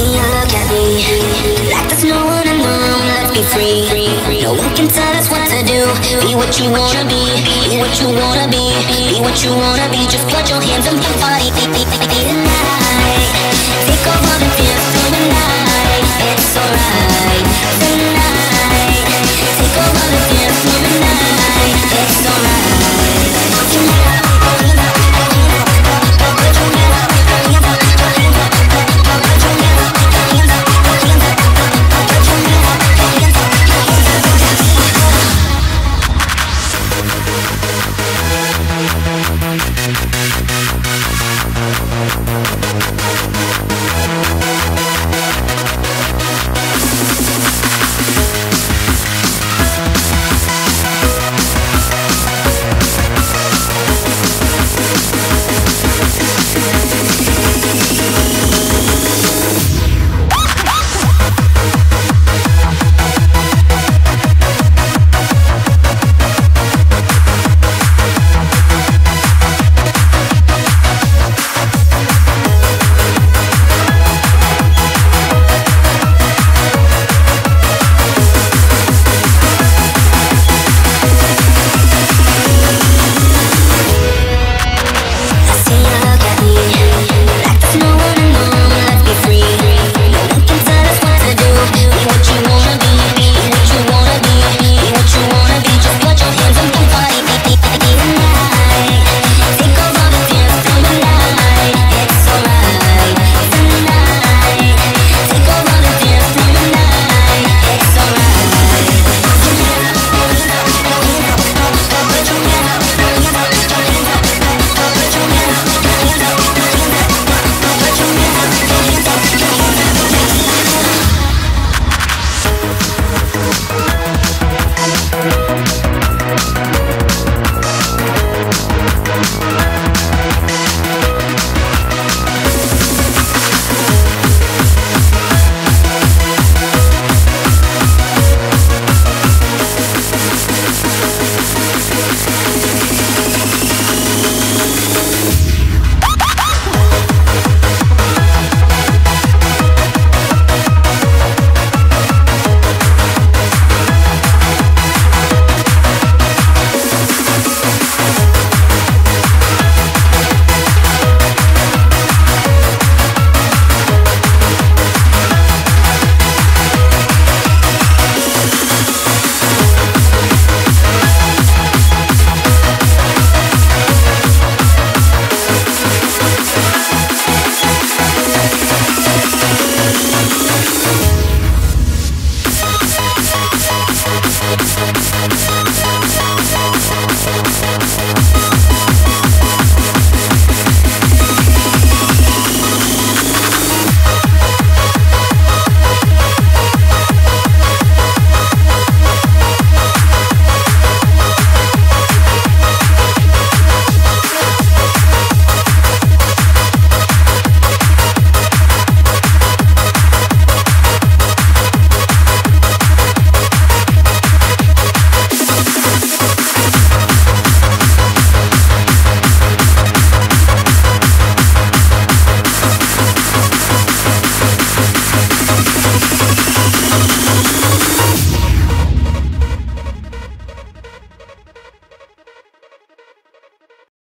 you look at me like there's no one in the room. Let's be free. No one can tell us what to do. Be what you wanna be. Be what you wanna be. Be what you wanna be. Just put your hands on your body. Tonight.